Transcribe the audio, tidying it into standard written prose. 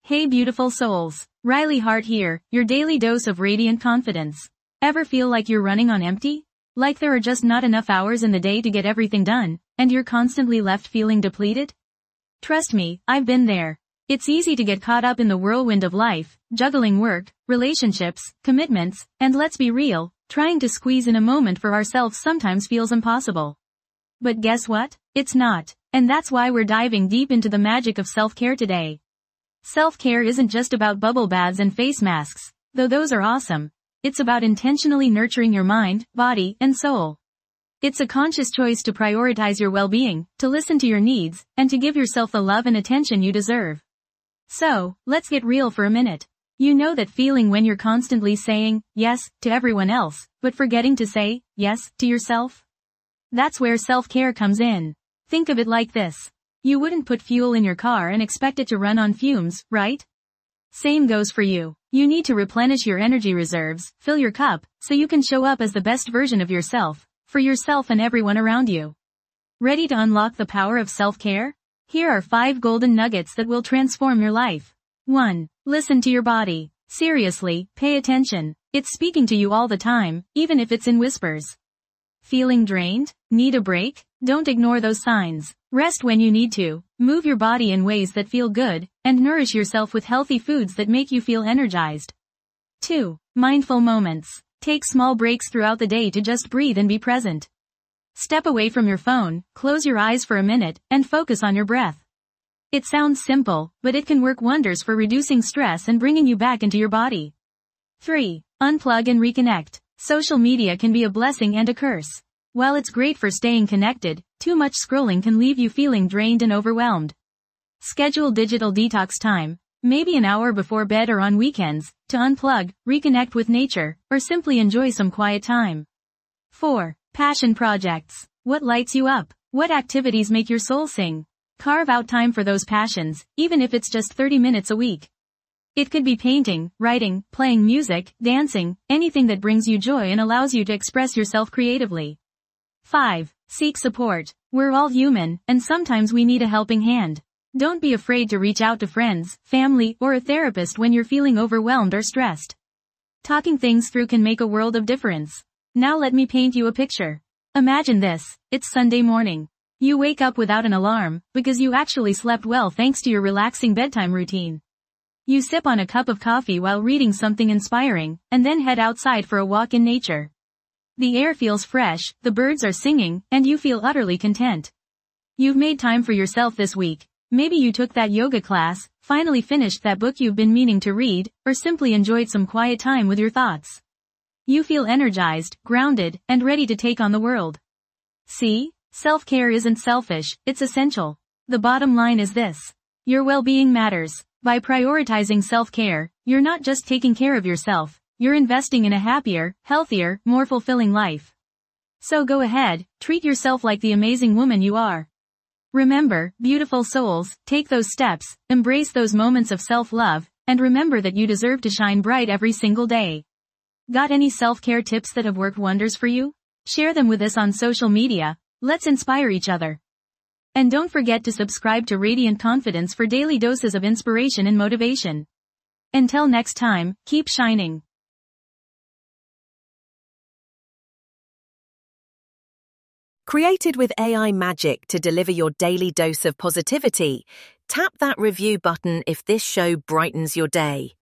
Hey beautiful souls, Riley Hart here, your daily dose of radiant confidence. Ever feel like you're running on empty? Like there are just not enough hours in the day to get everything done, and you're constantly left feeling depleted? Trust me, I've been there. It's easy to get caught up in the whirlwind of life, juggling work, relationships, commitments, and let's be real, trying to squeeze in a moment for ourselves sometimes feels impossible. But guess what? It's not. And that's why we're diving deep into the magic of self-care today. Self-care isn't just about bubble baths and face masks, though those are awesome. It's about intentionally nurturing your mind, body, and soul. It's a conscious choice to prioritize your well-being, to listen to your needs, and to give yourself the love and attention you deserve. So, let's get real for a minute. You know that feeling when you're constantly saying yes to everyone else, but forgetting to say yes to yourself? That's where self-care comes in. Think of it like this. You wouldn't put fuel in your car and expect it to run on fumes, right? Same goes for you. You need to replenish your energy reserves, fill your cup, so you can show up as the best version of yourself, for yourself and everyone around you. Ready to unlock the power of self-care? Here are 5 golden nuggets that will transform your life. 1. Listen to your body. Seriously, pay attention. It's speaking to you all the time, even if it's in whispers. Feeling drained? Need a break? Don't ignore those signs. Rest when you need to, move your body in ways that feel good, and nourish yourself with healthy foods that make you feel energized. 2. Mindful moments. Take small breaks throughout the day to just breathe and be present. Step away from your phone, close your eyes for a minute, and focus on your breath. It sounds simple, but it can work wonders for reducing stress and bringing you back into your body. 3. Unplug and reconnect. Social media can be a blessing and a curse. While it's great for staying connected, too much scrolling can leave you feeling drained and overwhelmed. Schedule digital detox time, maybe an hour before bed or on weekends, to unplug, reconnect with nature, or simply enjoy some quiet time. 4. Passion projects. What lights you up? What activities make your soul sing? Carve out time for those passions, even if it's just 30 minutes a week. It could be painting, writing, playing music, dancing, anything that brings you joy and allows you to express yourself creatively. 5. Seek support. We're all human, and sometimes we need a helping hand. Don't be afraid to reach out to friends, family, or a therapist when you're feeling overwhelmed or stressed. Talking things through can make a world of difference. Now let me paint you a picture. Imagine this. It's Sunday morning. You wake up without an alarm, because you actually slept well thanks to your relaxing bedtime routine. You sip on a cup of coffee while reading something inspiring, and then head outside for a walk in nature. The air feels fresh, the birds are singing, and you feel utterly content. You've made time for yourself this week. Maybe you took that yoga class, finally finished that book you've been meaning to read, or simply enjoyed some quiet time with your thoughts. You feel energized, grounded, and ready to take on the world. See? Self-care isn't selfish, it's essential. The bottom line is this. Your well-being matters. By prioritizing self-care, you're not just taking care of yourself, you're investing in a happier, healthier, more fulfilling life. So go ahead, treat yourself like the amazing woman you are. Remember, beautiful souls, take those steps, embrace those moments of self-love, and remember that you deserve to shine bright every single day. Got any self-care tips that have worked wonders for you? Share them with us on social media. Let's inspire each other. And don't forget to subscribe to Radiant Confidence for daily doses of inspiration and motivation. Until next time, keep shining. Created with AI magic to deliver your daily dose of positivity, tap that review button if this show brightens your day.